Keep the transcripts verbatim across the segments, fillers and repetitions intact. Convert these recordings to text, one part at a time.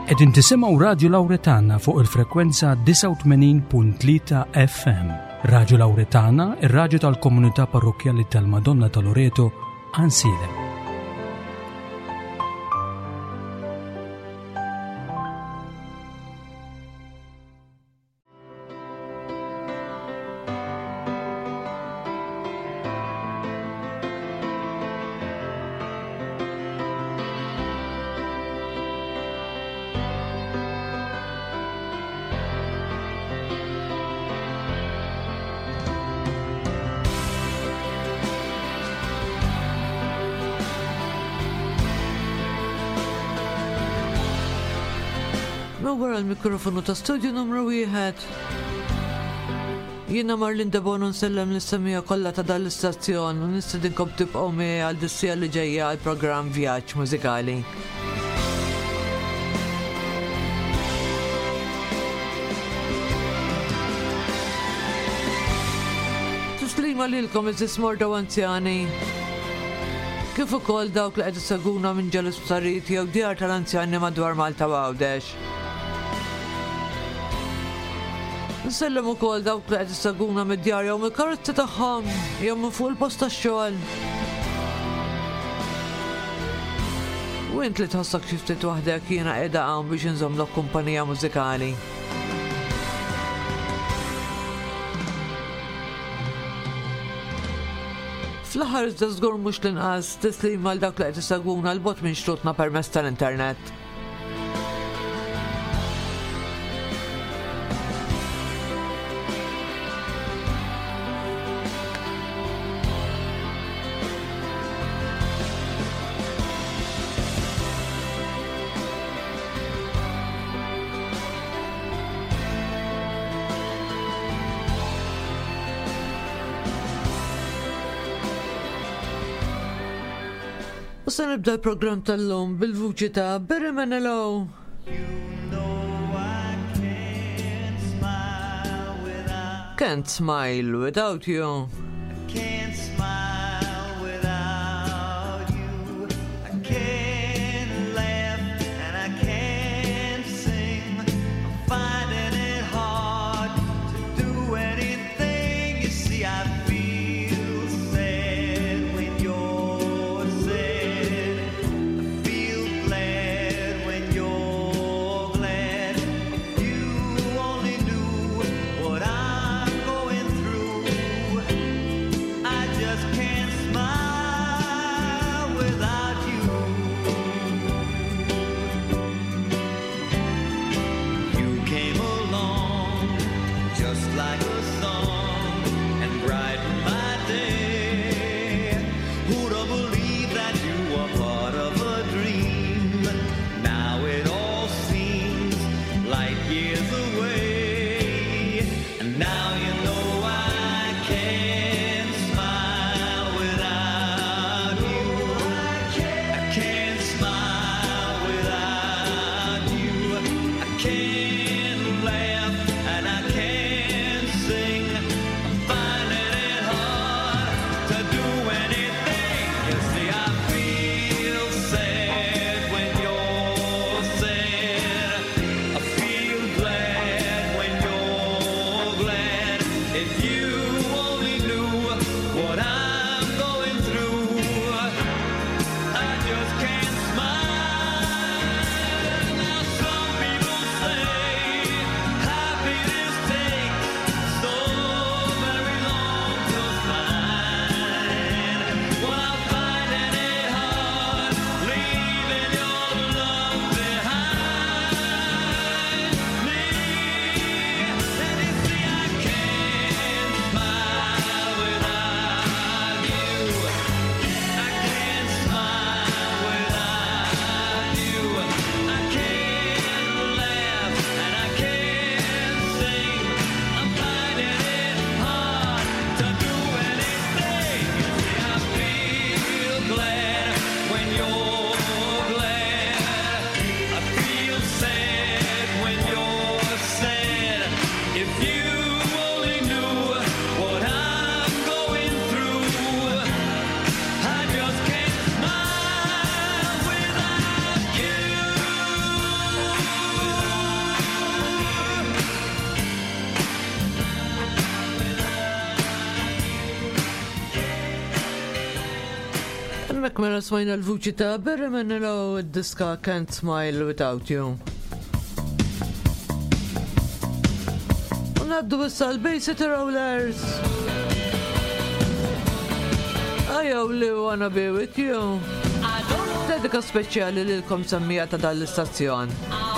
Qegħdin tisimgħu Radju Lawretana fuq il-frekwenza tisa' u tmenin punt tlieta F M. Radju Lawretana, ir-radju tal-Komunità Parrokjali tal-Madonna ta' Loreto, Ansilem. Wara l-mikrofonu ta' studju numru wieħed. Jiena Marlin Debon nsellem l-istamija kollha ta' dal-istazzjon u nistedinkom tibqgħu miegħi għal dissija li ġejja għal programm vjaġġ mużikali. Tislima lilkom iżis morda u anzjani. Kif ukoll dawk li qed iseguna minn ġel isptarijiet jew djar tal-anzjani madwar Malta u Għawdex. Nsellem ukoll dawk li qed iseguna mid-djar jew mill-karozzi tagħhom jew minn fuq il-post tax-xogħol. U int li tħossok xi ftit waħdek jiena qiegħda hawn biex inżommlok kumpanija mużikali. Fl-aħħar iżda żgur mhux l-inqas tislim għal dawk li qed iseguna l-bogħod minn xtutna permezz tal-internet. U se nibda l-programm tal-lum bil-vuċi ta' Barry Manilow. Can't smile without you. Can't smile without you. I can't laugh and I can't sing. I'm finding it hard to do anything. You see, I feel sad when you're sad. I feel glad when you're glad. If you only knew what I'm going through, I just can't smile without you. You came along just like a song and brightened my day. Who'd have believed that you were part of a dream? Now it all seems light years away. And now you know I can't smile without you. I can't smile without you. I can't laugh and I can't sing. I'm finding it hard to do anything. You Mek mela smajna l-vuċi ta' Barry Manilow id-diska Can't Smile Without You. Unaddu issa l-Bay City Rollers. I only wanna be with you. Dedika speċjali lilkom semmija ta' dal-istazzjon.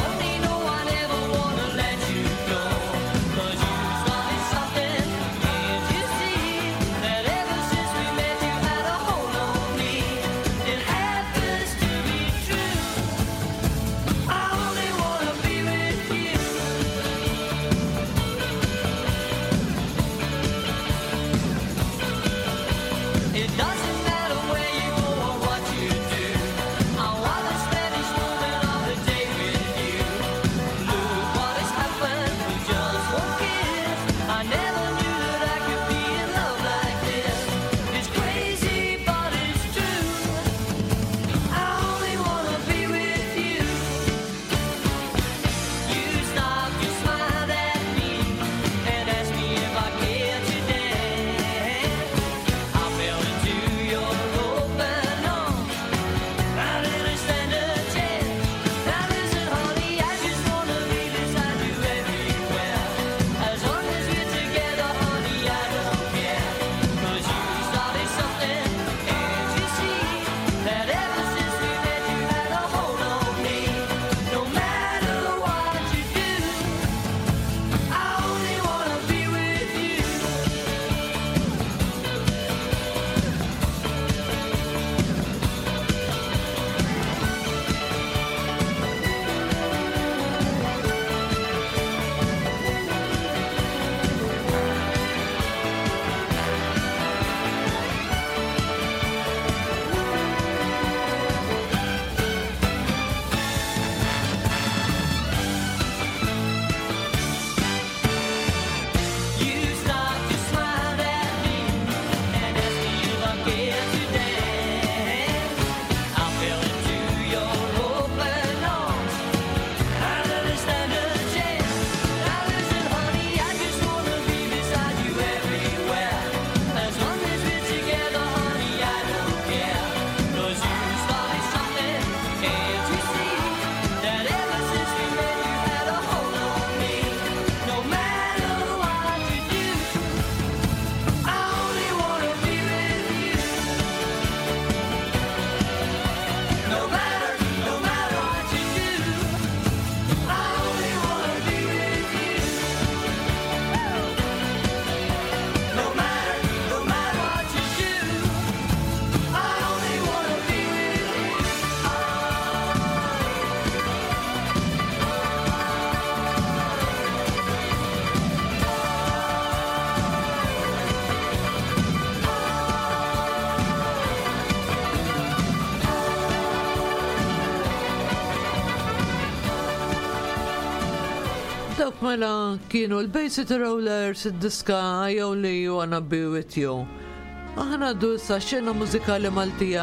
Dawk mela kienu l-Bay City Rollers id-diska I Only Wanna Be With You. Aħna għaddu issa xena mużikali Maltija.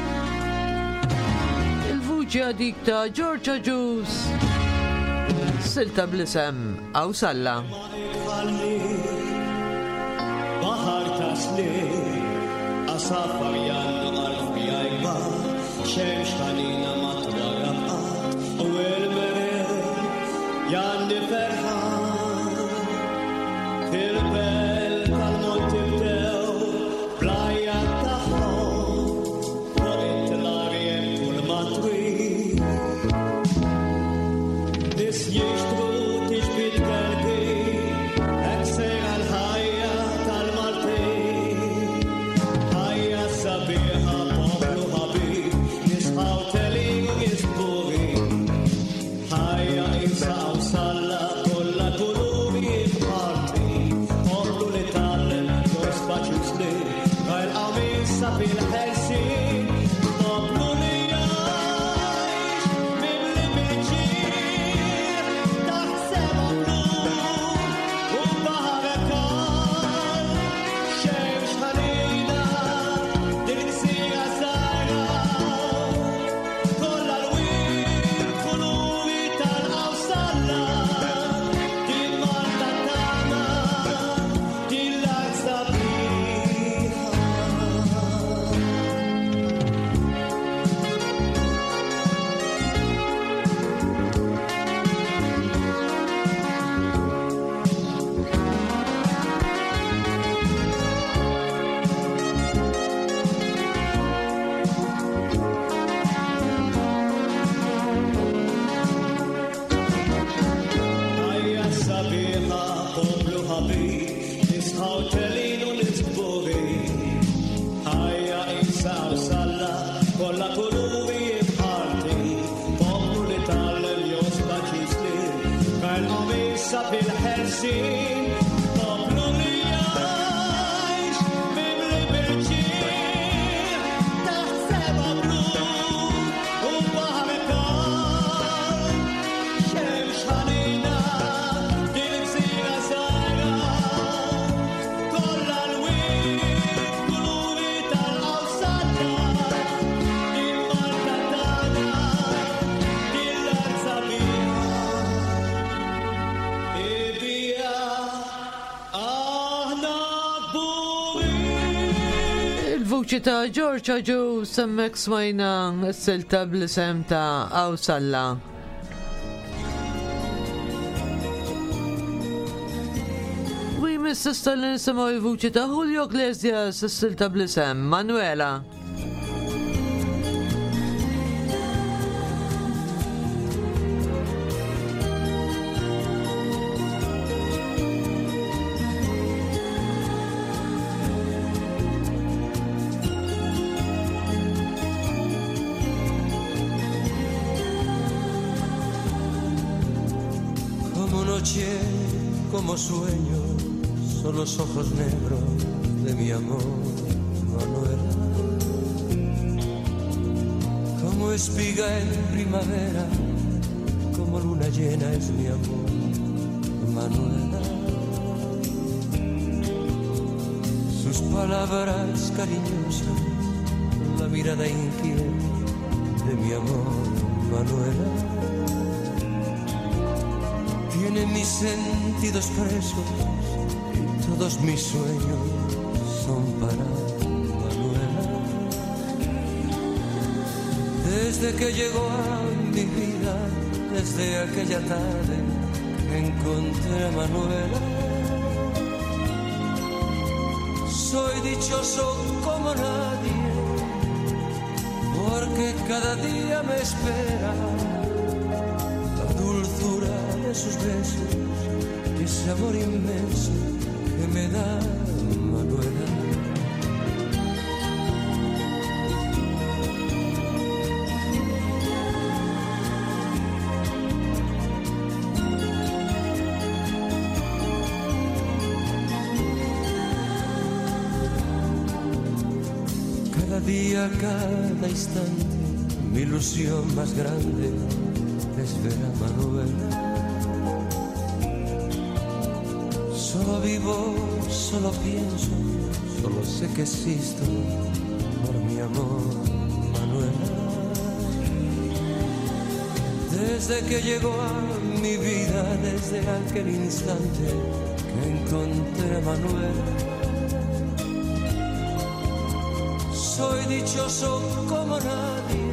Il-vuċi għadik ta' Georgia Juice. Silta blisem Aw Salla. Bahar tasli asafar jannu qalbi għajba xemx ħalina matwaraqat u l-beret janni ferħan fil-bel tal-monti bdew plajja taħħom fuq l-arjem kull matwi nis jixtru tixbil qalbi eksej għal-ħajja tal-Malti ħajja sabiħa poplu ħabib nisħaw telling isburi ħajja insaw salla kolla kulubi parti poplu ta' kuluri bħalti, poplu li tallem josba ġisli, kellhom issa fil-ħelsin, poplu li jgħix mimli bil-ġien, taħt seba blu u baħar kal, xemx ħanina din gżira żgħira, kollha l-wied kuluri tal-Awsalla, din Malta tagħna, din l-arza bija. Ibija aħna kburin. Il-vuċi ta' George Aju semmek smajna s-silta bl-isem ta' Awsalla. Wi mis-sista li nisimaw il-vuċi ta' Julio Iglesias s-silta bl-isem Manuela. Como noche, como sueño, son los ojos negros de mi amor, Manuela. Como espiga en primavera, como luna llena es mi amor, Manuela. Sus palabras cariñosas, la mirada inquieta de mi amor, Manuela. Tiene mis sentidos presos y todos mis sueños son para Manuela. Desde que llegó a mi vida, desde aquella tarde que encontré a Manuela, soy dichoso como nadie, porque cada día me espera la dulzura de sus besos y ese amor inmenso que me da Manuela. Cada día, cada instante, mi ilusión más grande es ver a Manuela. Solo vivo, solo pienso, solo sé que existo por mi amor, Manuela. Desde que llegó a mi vida, desde aquel instante que encontré a Manuela, soy dichoso como nadie,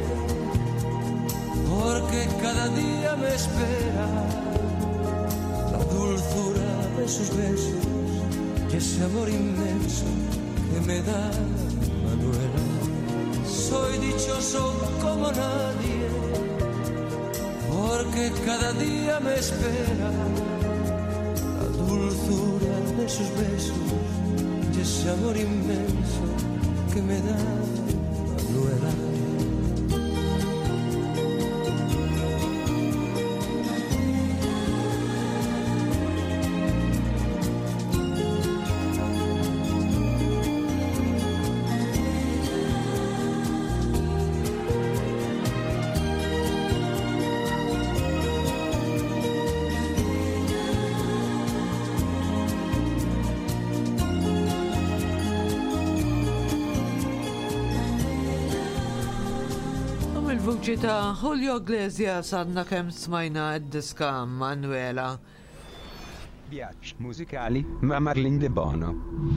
porque cada día me espera la dulzura de sus besos y ese amor inmenso que me da Manuela. Soy dichoso como nadie, porque cada día me espera la dulzura de sus besos y ese amor inmenso que me da Manuela. Il-vuċi ta' Julio Iglesias għadna kemm smajna d-diska Manuela. Viaggi musicali ma' Marlene De Bono.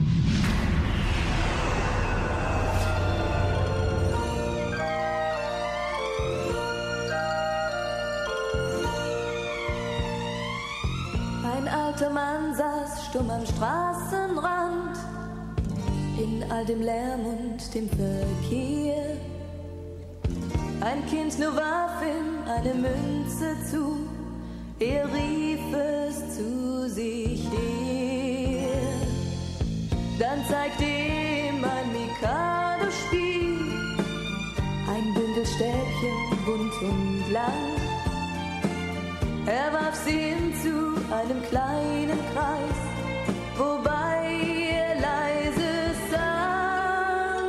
Ein alter Mann saß stumm am Straßenrand, in all dem Lärm und dem Verkehr. Ein Kind nur warf ihm eine Münze zu, er rief es zu sich her. Dann zeigte ihm ein Mikado-Spiel, ein Bündel Stäbchen, bunt und lang. Er warf sie hin zu einem kleinen Kreis, wobei er leise sang.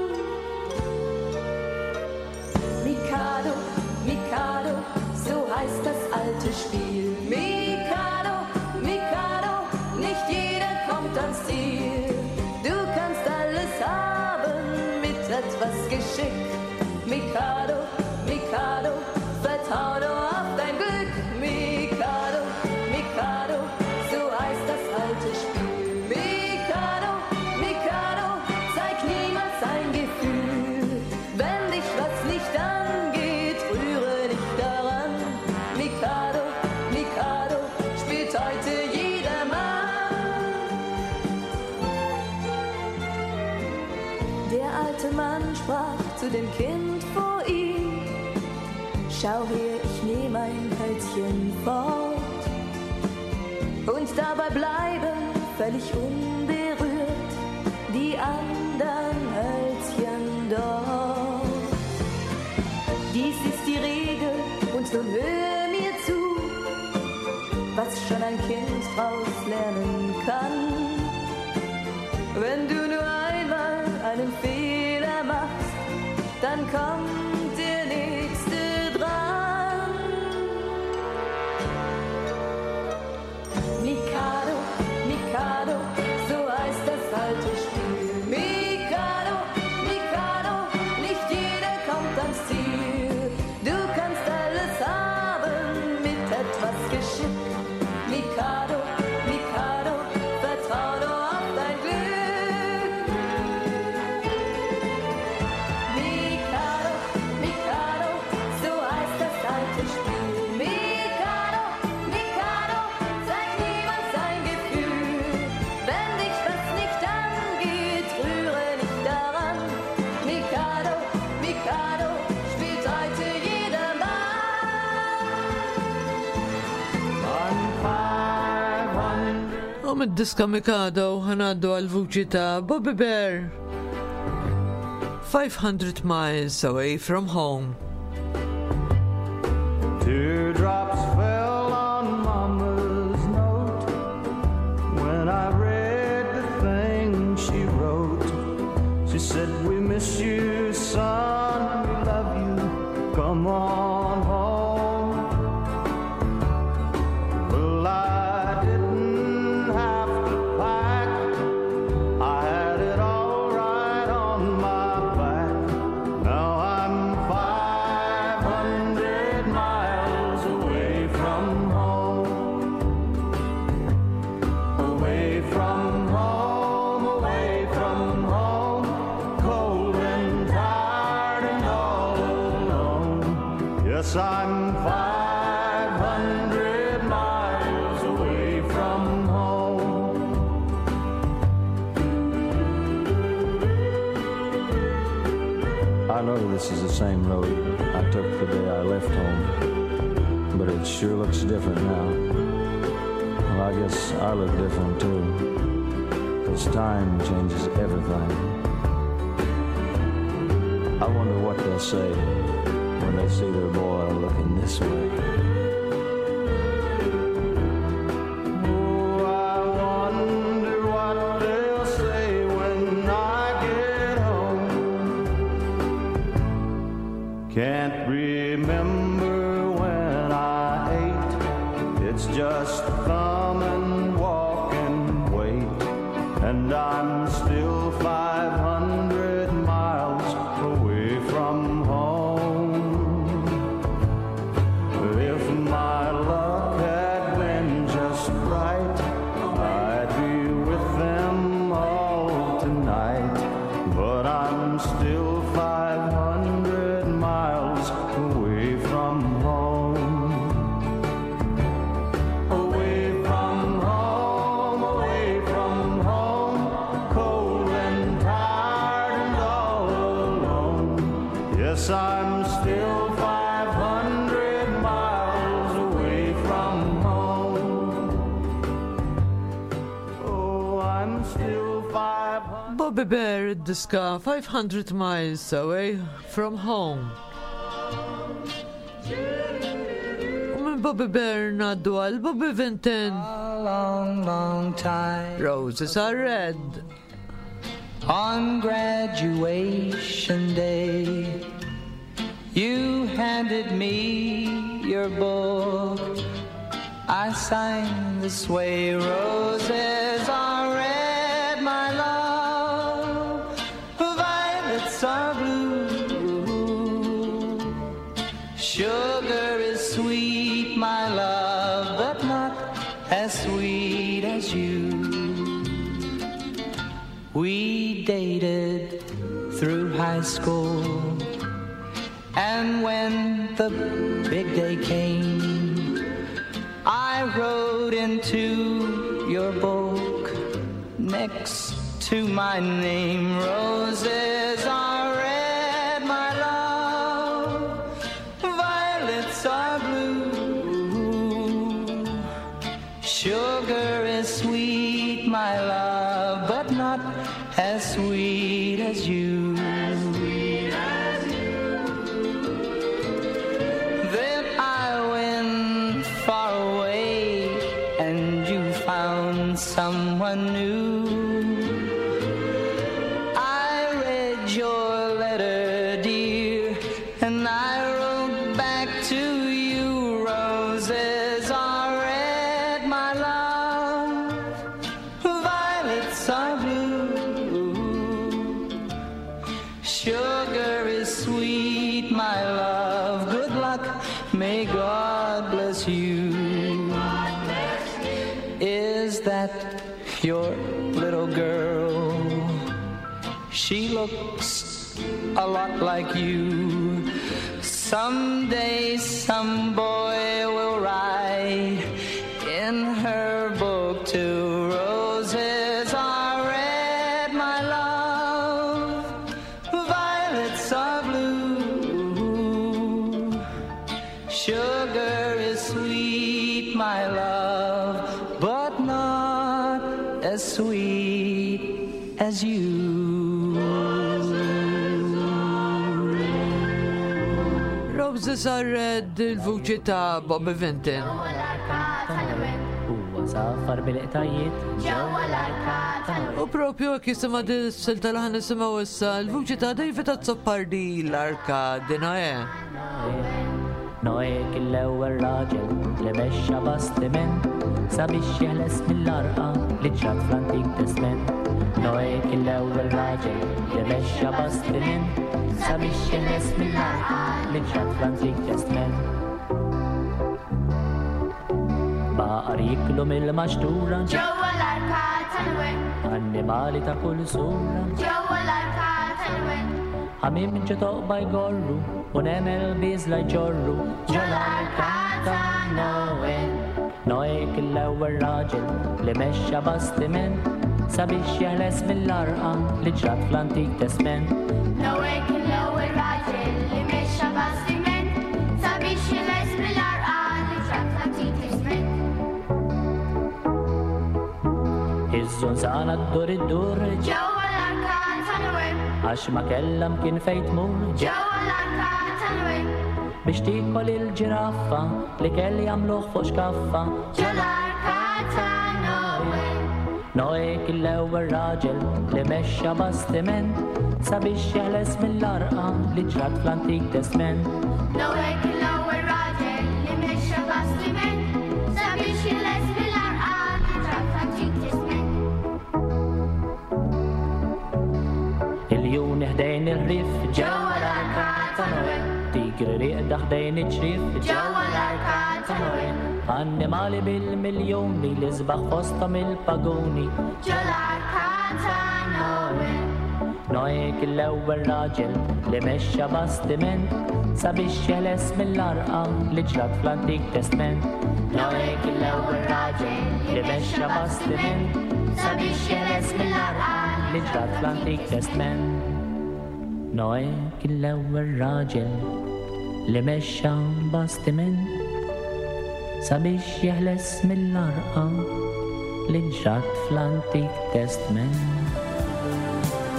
Mikado, Mikado, so heißt das alte Spiel. Mikado, Mikado, nicht jeder kommt ans Ziel. Du kannst alles haben mit etwas Geschick. Mikado, Mikado, vertrau doch auf dein Glück. Mikado, Mikado, so heißt das alte Spiel. Mikado, Mikado, zeig niemals ein Gefühl. Wenn dich was nicht angeht, rühre nicht daran. Mikado, Mikado, spielt heute jedermann. Der alte Mann sprach zu dem Kind vor ihm: Schau her, ich nehme ein Hölzchen fort und dabei bleiben völlig unberührt die anderen Hölzchen dort. Dies ist die Regel und nun hör mir zu, was schon ein Kind draus lernen kann. Wenn du nur einmal einen Fehler machst, dann kommt der nächste dran. Mikado, Mikado, so heißt das alte Spiel. Mikado, Mikado, nicht jeder kommt ans Ziel. Du kannst alles haben mit etwas Geschick. Mikado, Mikado, vertrau doch auf dein Glück. Mikado, Mikado, so heißt das alte Spiel. Mikado, Mikado, zeig niemals ein Gefühl. Wenn dich was nicht angeht, rühre nicht daran. Mikado, Mikado, spielt heute jedermann. U mid-diska Mikado ħanaddu għal-vuċi ta' Bobby Bear. five hundred miles away from home. Teardrops fell on Mama's note when I read the thing she wrote. She said, we miss you, son, we love you, come on home. Well, I didn't have to pack, I had it all right on my back. Now I'm five hundred miles away from home. Away from home, away from home, cold and tired and all alone. Yes, I'm five hundred miles away from home. I know this is the same road I took the day I left home, but it sure looks different now. Well, I guess I look different too, 'cause time changes everything. I wonder what they'll say when they see their boy looking this way. Oh, I wonder what they'll say when I get home. Can't remember when I ate. It's just thumb and walk and wait. And I'm still five hundred miles away from home. If my luck had been just right, I'd be with them all tonight. But I'm still five hundred miles away from home. Away from home, away from home, cold and tired and all alone. Yes, I'm still five hundred miles away from home. Oh, I'm still five hundred. Bobby Bear id-diska five hundred miles away from home. U minn Bobby Bear naddu għal Bobby Vinton. A long, long time. Roses are red. On graduation day, you handed me your book. I signed this way, roses are red, my love, violets are blue. Sugar is sweet, my love, but not as sweet as you. We dated through high school, and when the big day came, I wrote into your book next to my name, roses are red, my love, violets are blue. Sugar is sweet, my love, but not as sweet as you. Then I went far away and you found someone new. I read your letter, dear, and I wrote back to you, roses are red, my love, violets are blue. Sugar is sweet, my love, good luck, may God bless you. Is that your little girl? She looks a lot like you. Someday some boy will write in her book too, roses are red, my love, violets are blue. Sugar is sweet, my love, but not as sweet as you. Roses are red, il-vuċi ta' Bobby Vinton. Huwa safar bil-qtajiet ġewwa l-arka tal-wied. U propju għak jisima dis-silta li ħan nisimaw issa l-vuċi ta' David Azzopardi l-arka di Noè. Noè kien-l-ewwel raġel li mexxa bastiment sabiex jeħles mill-arqa li ġrat fl-Antik Testament. Noè kien-l-ewwel raġel li mexxa bastiment sabiex jeħles mill-arqa li ġrat fl-Antik Testament. Baqar jiklu mill-maxtura ġewwa l-arka tal-wied. Annimali ta' kull sura ġewwa l-arka tal-wied. Ħamim ġa toqba jgorru u nemel biżla jġorru ġewwa l-arka ta' Noè. Noè kien-l-ewwel raġel li mexxa bastiment sabiex jeħles mill-arqa li ġrat fl-Antik Testament. Noè kien-l-ewwel raġel li mexxa bastiment sabiex jeħles mill-arqa li ġrat fl-Antik Testament. Iż-żunzana ddur id-dur ġewwa l-arka tal-wied. għax ma kellha mkien fejn tmur ġewwa l-arka tal-wied. biex tikol il-ġiraffa li kelli jagħmluh fuq xkaffa ġewwa l-arka ta' Noè. Noè kien-l-ewwel raġel li mexxa bastiment sabiex jeħles mill-arqa li ġrat fl-Antik Testament. Noè kien-l-ewwel raġel li mexxa bastiment sabiex jeħles mill-arqa li ġrat fl-Antik Testament. Il-jun ħdejn il-rif ġewwa l-arka ta' Noè. tigri riqda ħdejn iċ-ċrif ġewwa l-arka ta' Noè. annimali bil-miljoni li sbaħ fosthom il-paguni ġewwa l-arka ta' Noè. Noè kien-l-ewwel raġel li mexxa bastiment sabiex jeħles mill-arqa li ġrat fl-Antik Testament. Noè kien-l-ewwel raġel li mexxa bastiment sabiex jeħles mill-arqa li ġrat fl-Antik Testament. Noè kien-l-ewwel raġel li mexxa bastiment sabiex jeħles mill-arqa li ġrat fl-Antik Testament.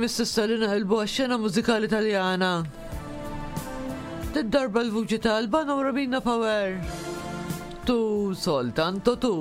mistessa li naqilbu għax-xena mużikali Taljana. Tid-darba l-vuċi tal-Albano Robina Power. Tu soltanto tu.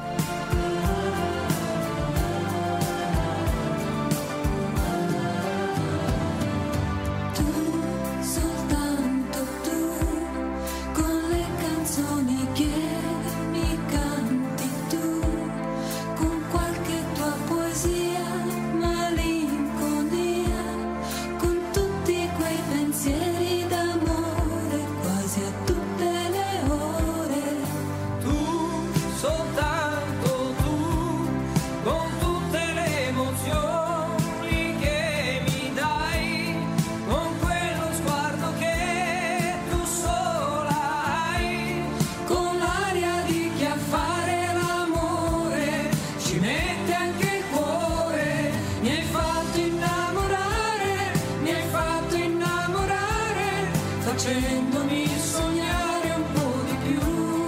Facendomi sognare un po' di più,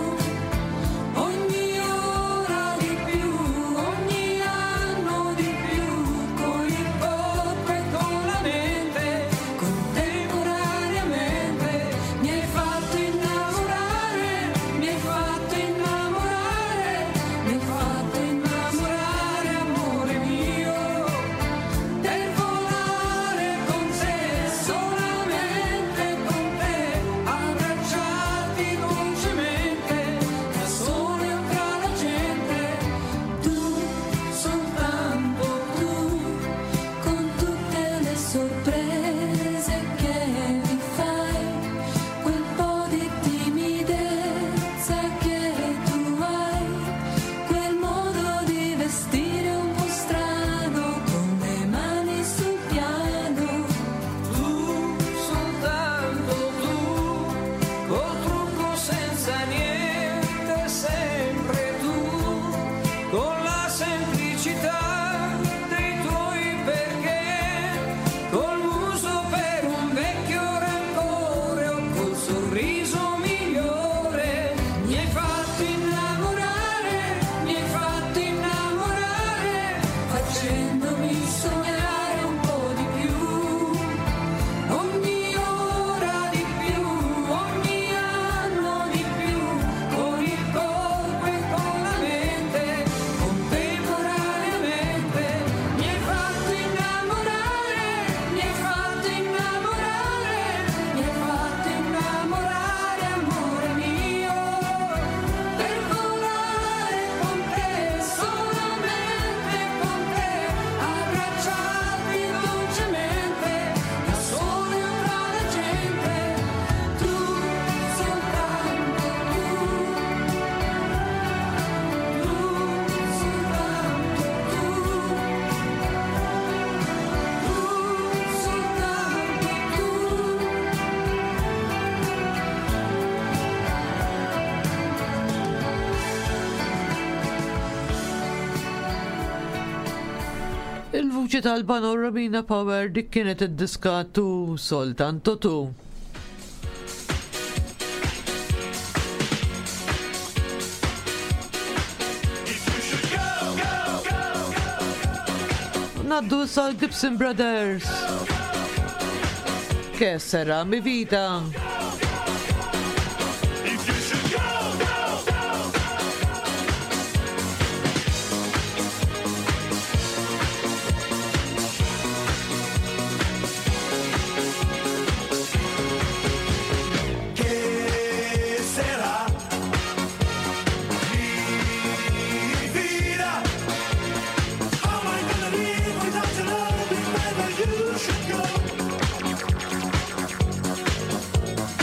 ogni ora di più, ogni anno di più, con il corpo e con la mente, contemporaneamente. Mi hai fatto innamorare, mi hai fatto innamorare, mi hai fatto innamorare, amore mio, per volare con te solamente con te, abbracciarti dolcemente, da sole tra la gente. Tu, soltanto tu, con tutte le sorprese che mi fai, quel po' di timidezza che tu hai, quel modo di vestire un po' strano, con le mani sul piano. Tu, soltanto tu, col trucco senza niente, sempre tu, con la semplicità dei tuoi perché, col muso per un vecchio rancore o col sorriso migliore. Mi hai fatto innamorare, mi hai fatto innamorare, Facendomi sognare un po' di più, ogni ora di più, ogni anno di più, con il corpo e con la mente, contemporaneamente. Mi hai fatto innamorare, mi hai fatto innamorare, mi hai fatto innamorare, amore mio, per volare con te, solamente con te, abbracciarti dolcemente, da sole tra la gente. Tu, soltanto tu, tu, soltanto tu, tu, soltanto tu. Il-vuċi tal-Albano Robina Power dik kienet id-diska Tu soltanto tu. Naddu sal Gibson Brothers. Che sarà mi vita. ¿Qué será mi vida? How am I gonna live without your love? Wherever you should go.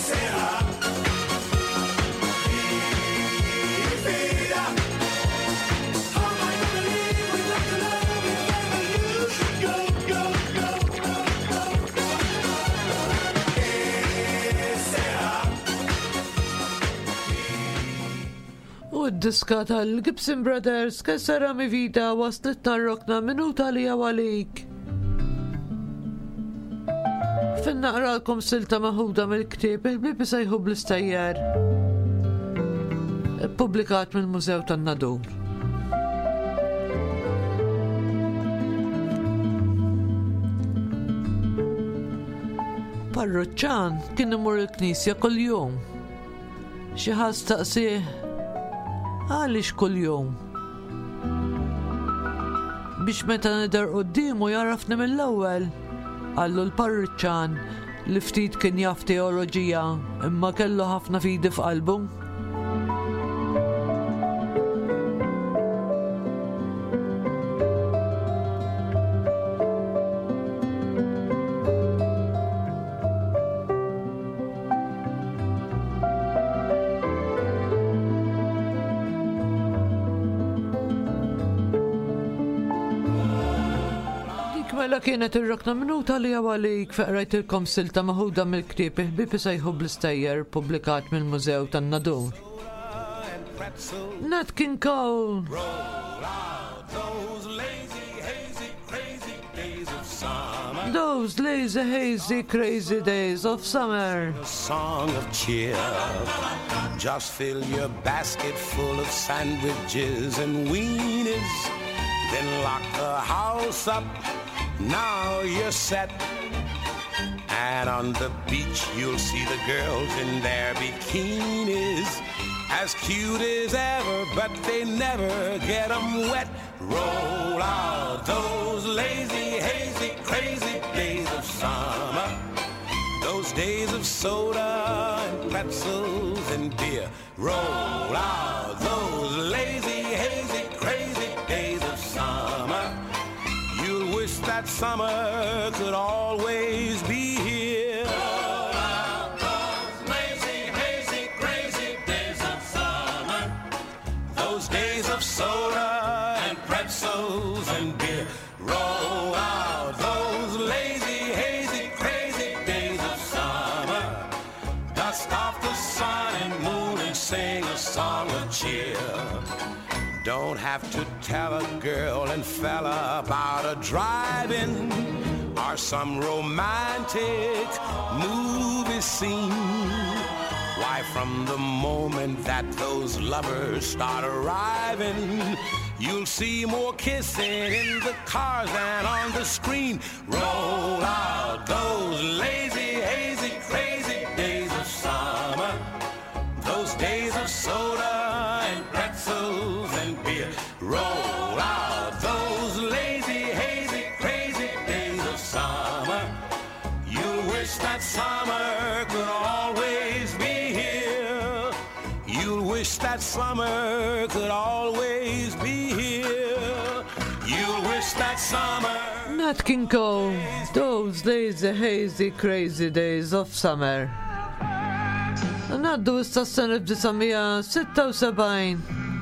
U d-diska tal-Gibson Brothers kessara mi vida waslet narrokna minuta li għalik. Fin naqralkom silta maħuda mill-ktieb il-bibi sajħu bl-istajjar. Publikat mill-Mużew tan-Nadun. Parroċċan kien imur il-knisja kull-jum. Xi ħadd staqsih għaliex kull-jum. Biex meta nidher qudiemu jarafni mill-ewwel, għallu l-parroċċan li ftit kien jaf teoloġija imma kellu ħafna fidi f'qalbu. Mela kienet ir-rokna minuta li għalik feqrajtilkom silta maħuda mill-ktieb il-bibi sajħu bl-istajjer publikat mill-Mużew tan-Nadun. Nat King Cole. Those lazy, hazy, crazy days of summer. A song of cheer. Just fill your basket full of sandwiches and weenies. Then lock the house up. Now you're set. And on the beach you'll see the girls in their bikinis, as cute as ever, but they never get them wet. Roll out those lazy, hazy, crazy days of summer. Those days of soda and pretzels and beer. Roll out those lazy, hazy, crazy days of summer. You'll wish that summer could always be here. Roll out those lazy, hazy, crazy days of summer. Those days of soda and pretzels and beer. Roll out those lazy, hazy, crazy days of summer. Dust off the sun and moon and sing a song of cheer. Don't have to tell a girl and fella about a drive-in or some romantic movie scene. Why, from the moment that those lovers start arriving, you'll see more kissing in the cars than on the screen. Roll out those lazy, hazy, crazy days of summer. Those days of soda and pretzels and beer. Roll out those lazy, hazy, crazy days of summer. You'll wish that summer could always be here. You'll wish that summer could always be here. You'll wish that summer. Nat King Cole, those lazy, hazy, crazy days of summer. Naddu issa s-sena f'tisa' sitta u sebgħin.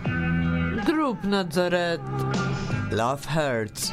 Grupp Nazareth, Love Hurts.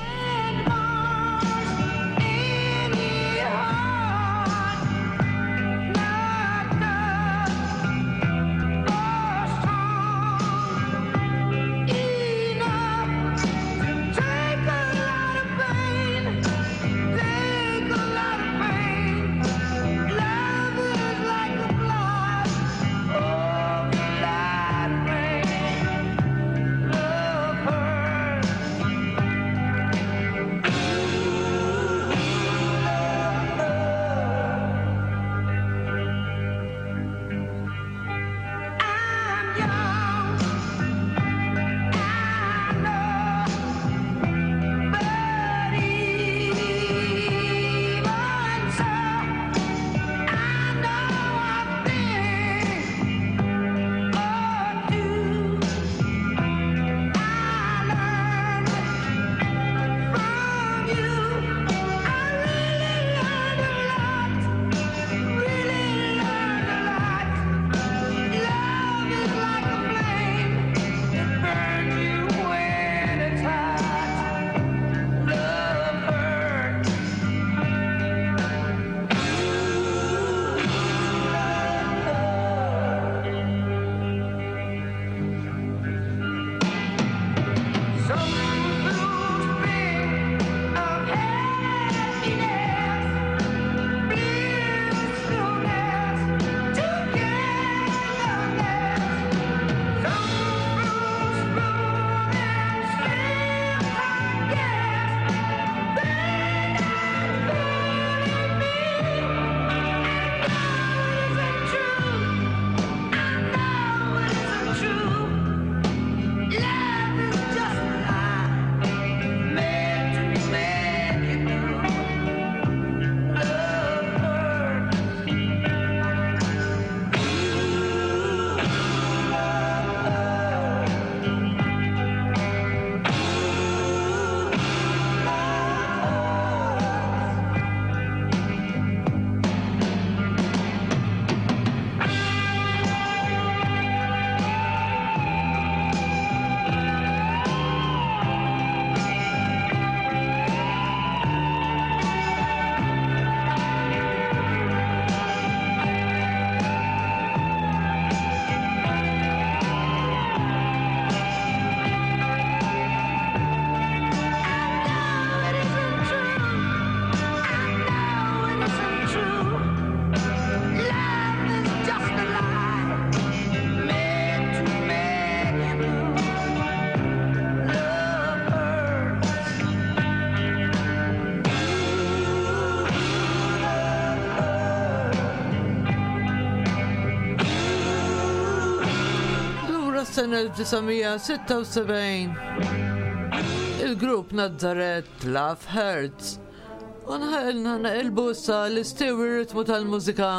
Fis-sena elf tisa' sitta u sebgħin il-grupp Nazzaret Love Hurts unħelna naqilbu issa l-istewi ritmu tal-mużika.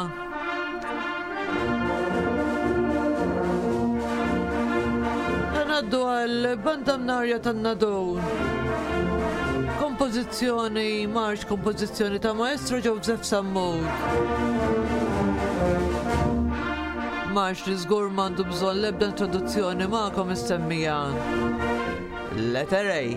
Għanaddu għal Banda Mnarja tan-Nadur. Kompożizzjoni, marx kompożizzjoni ta' Maestro Joseph Sammut. Marx li żgur m'għandu bżonn l-ebda introduzzjoni magħkom istemmija. Letter A.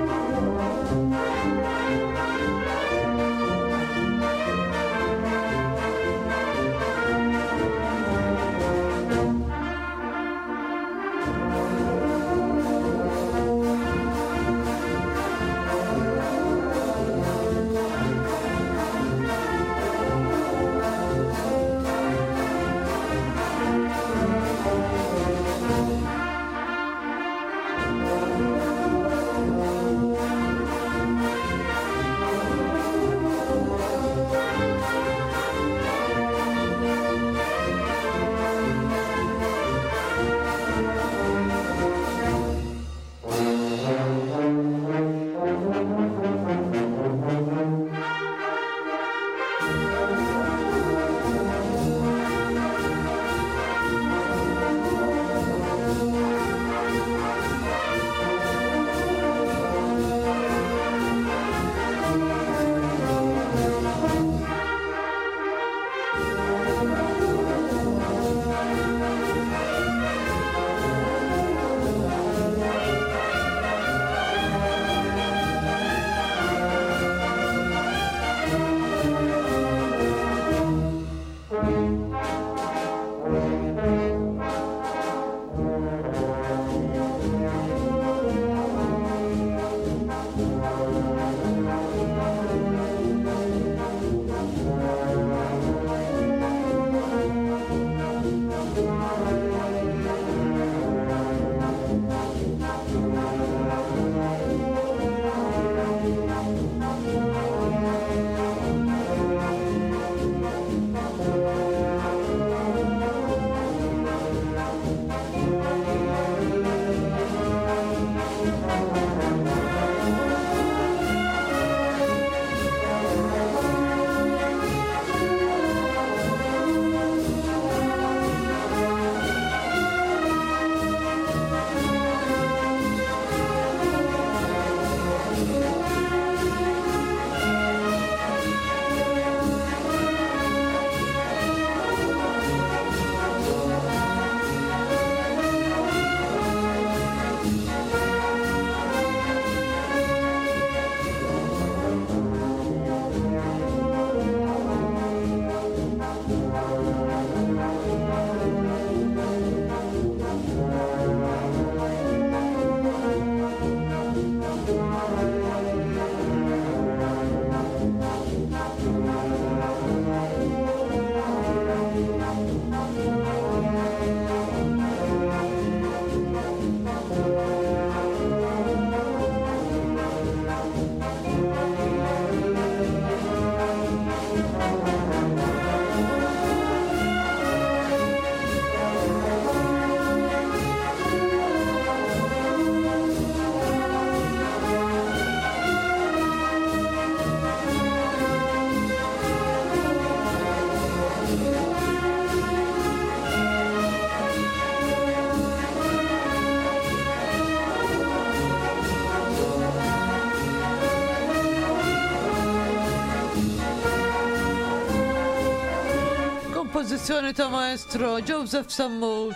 Kompożizzjoni ta' Maestro Joseph Sammut.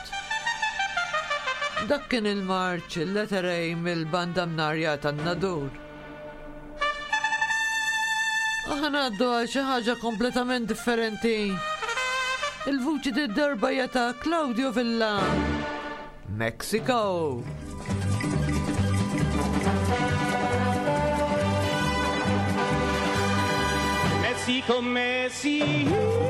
Dak kien il-marċ il-Letter A mill-Banda Mnarja tan-Nadur. Aħna għaddu għal xi ħaġa kompletament differenti. Il-vuċi d-darba jata Claudio Villa. Mexico. Mexico, Mexico.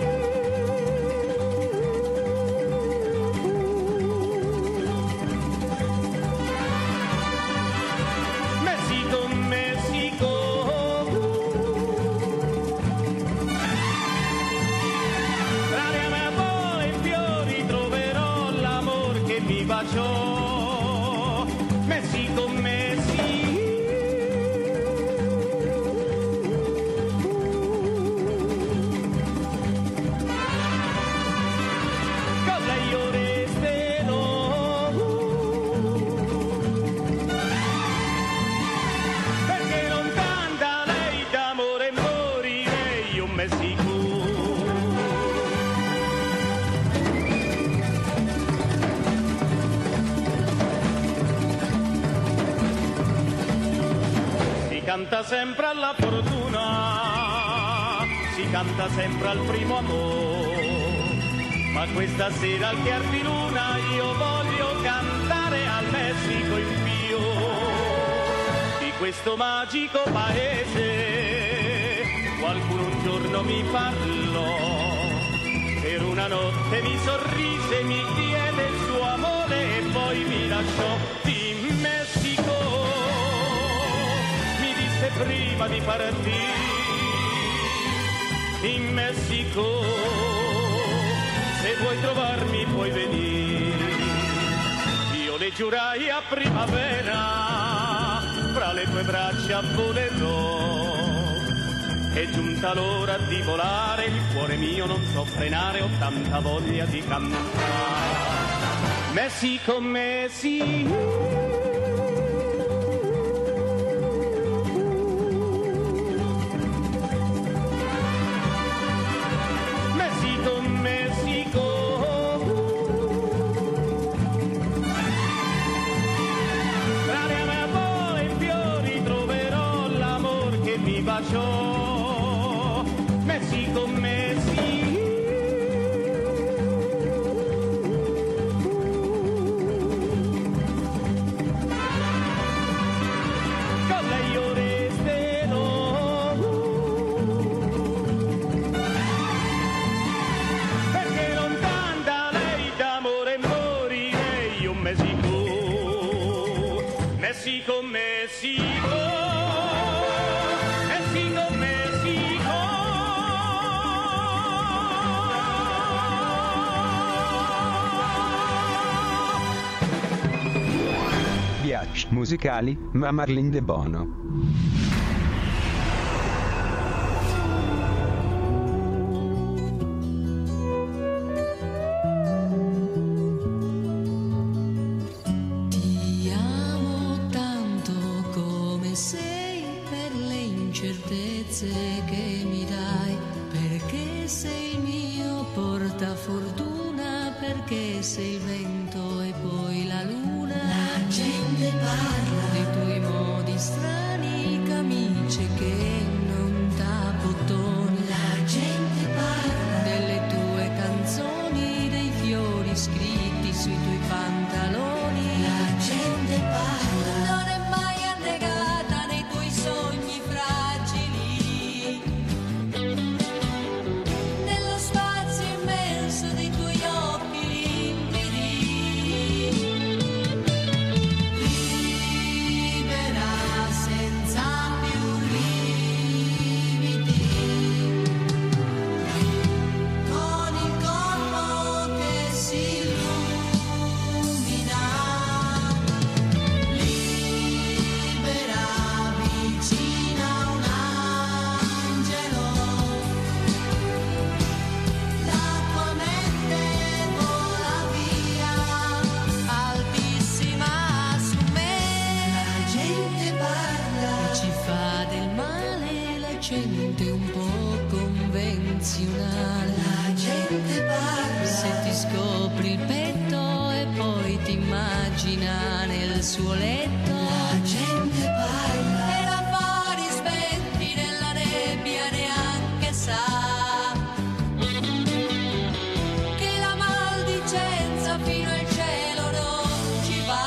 Baciò canta sempre alla fortuna, si canta sempre al primo amore, ma questa sera al chiar di luna io voglio cantare al Messico in Pio, di questo magico paese. Qualcuno un giorno mi parlò, per una notte mi sorrise, mi diede il suo amore e poi mi lasciò. In Messico mi disse prima di partire, in Messico se vuoi trovarmi puoi venire. Io le giurai a primavera, fra le tue braccia volerò. È giunta l'ora di volare, il cuore mio non so frenare, ho tanta voglia di cantare. Messico, Messico. Messico, Messico. Con lei io resterò, perché lontana da lei d'amore morirei io. Messico, Messico, Messico. Viaggi musicali, ma Marlene De Bono. Ti amo tanto come sei, per le incertezze che mi dai, perché sei il mio portafortuna, perché sei il vento e poi la luna. La gente parla dei tuoi modi strani, camicie che non t'abbottoni. La gente parla delle tue canzoni, dei fiori scritti sui tuoi pantaloni. La gente parla, non è mai annegata nei tuoi sogni fragili, nello spazio immenso dei tuoi occhi limpidi. Gente un po' convenzionale. La gente parla. Se ti scopri il petto e poi ti immagina nel suo letto. La gente parla. E lavori spenti nella nebbia neanche sa che la maldicenza fino al cielo non ci va.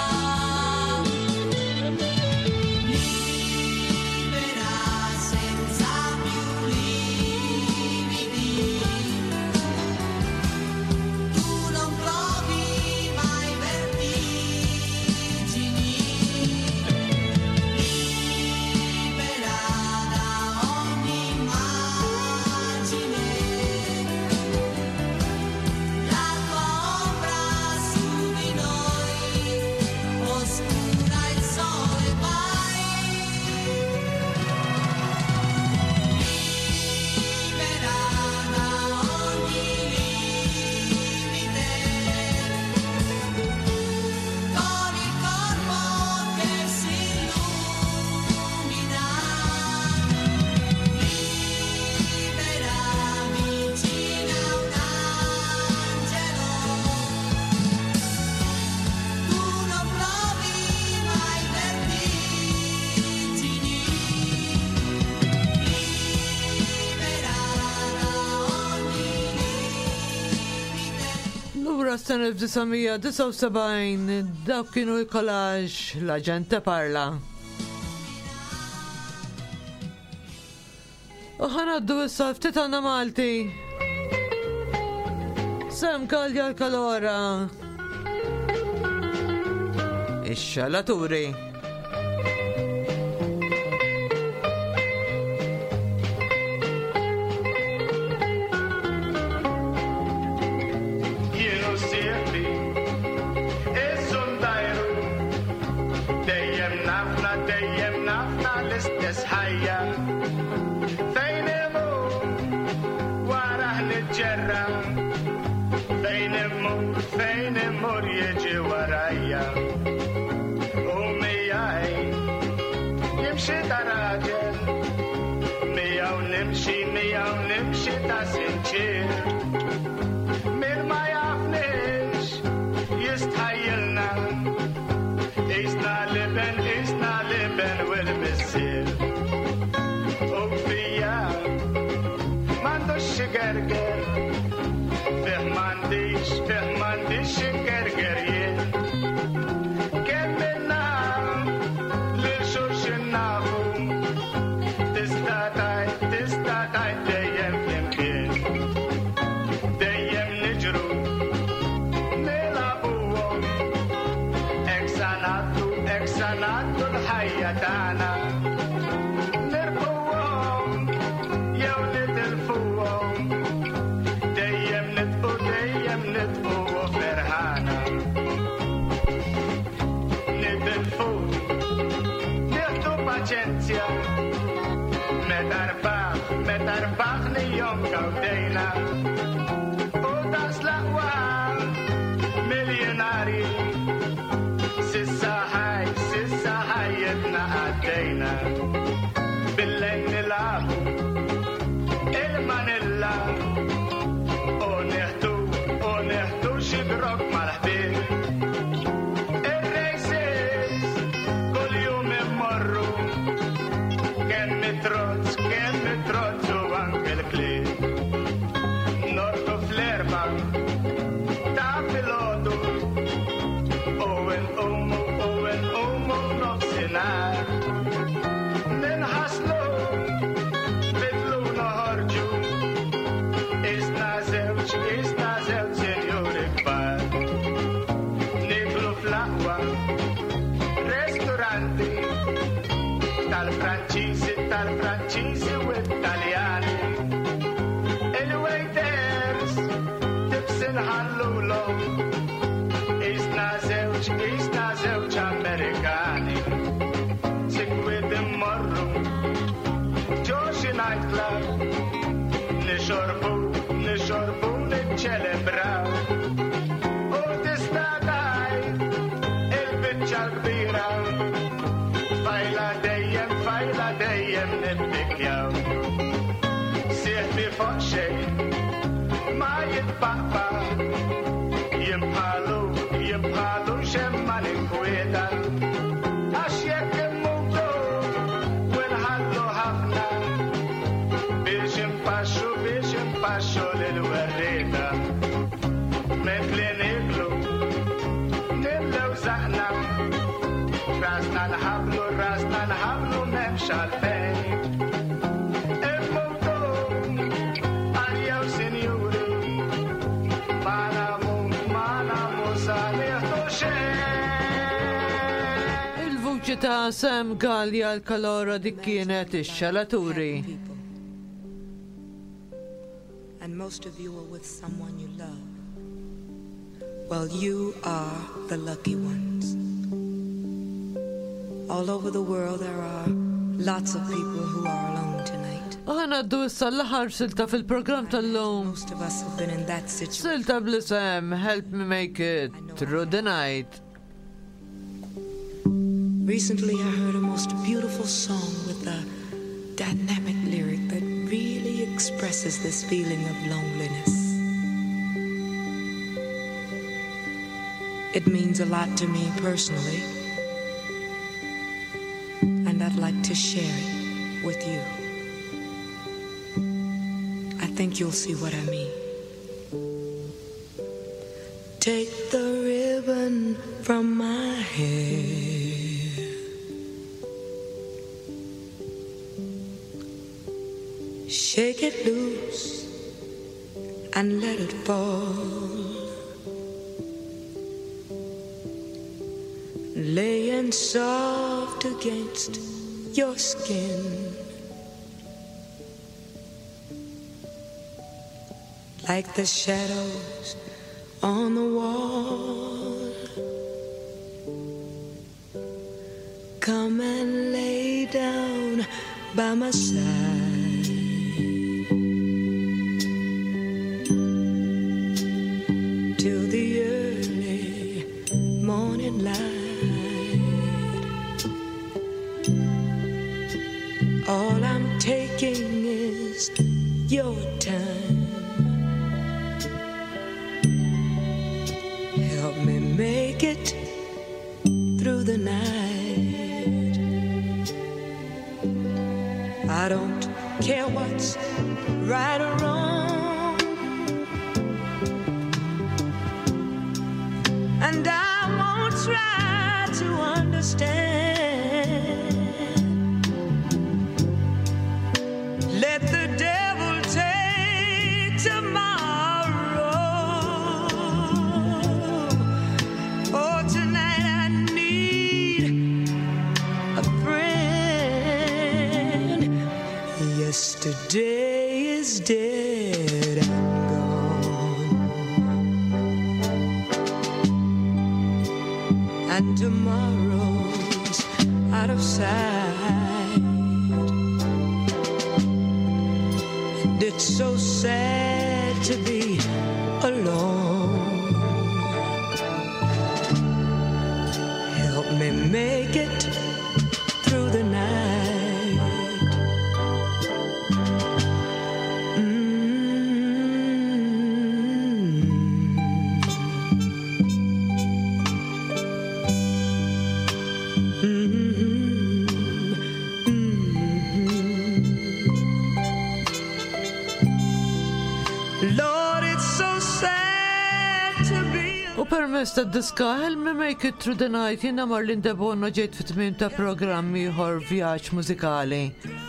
Lura s-sena elf tisa' disa' sebgħin dawk kienu l-kollaġ La Gente Parla. U ħanaddu issa ftit għandna Malti. Sam Gallia l-Kalora. Ix-xalaturi. Il-vuċi ta' Sam Gallia l-Kalora dik kienet ix-xalaturi. And most of you are with someone you love. Well, you are the lucky ones. All over the world there are lots of people who are alone tonight. Għana għaddu issa l-ħar silta fil-program tal-lum. Most of us have been in that situation. Silta bl-isem Help Me Make It Through the Night. Recently I heard a most beautiful song with a dynamic lyric that really expresses this feeling of loneliness. It means a lot to me personally, and I'd like to share it with you. I think you'll see what I mean. take the ribbon from my hair. Shake it loose and let it fall. Laying soft against your skin. Like the shadows on the wall. Come and lay down by my side. Till the early morning light. All I'm taking is your time. Help me make it through the night. I don't care what's right or wrong, and I won't try to understand. Let the devil take tomorrow. Oh, tonight I need a friend. Yesterday is dead and gone, and tomorrow's out of sight. And it's so sad to be alone. Help me make it through the night. Permess ta' diska Help Me Make It Through the Night jiena Marlin Debonno ġejt fit-tmiem ta' programm ieħor vjaġġ mużikali.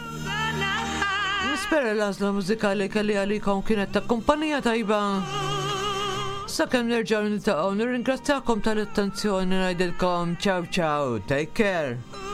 Nispera l-għażla mużikali kelli għalikom kienet ta' kumpanija tajba. Sakemm nerġgħu niltaqgħu nirringrazzjakom tal-attenzjoni ngħidilkom ciao ciao, take care.